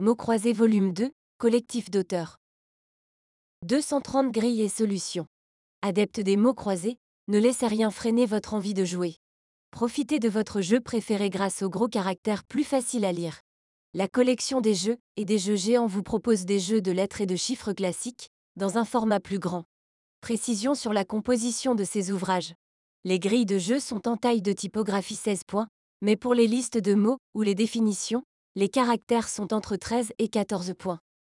Mots croisés volume 2, collectif d'auteurs. 230 grilles et solutions. Adepte des mots croisés, ne laissez rien freiner votre envie de jouer. Profitez de votre jeu préféré grâce aux gros caractères plus faciles à lire. La collection des jeux et des jeux géants vous propose des jeux de lettres et de chiffres classiques, dans un format plus grand. Précision sur la composition de ces ouvrages. Les grilles de jeux sont en taille de typographie 16 points, mais pour les listes de mots ou les définitions, les caractères sont entre 13 et 14 points.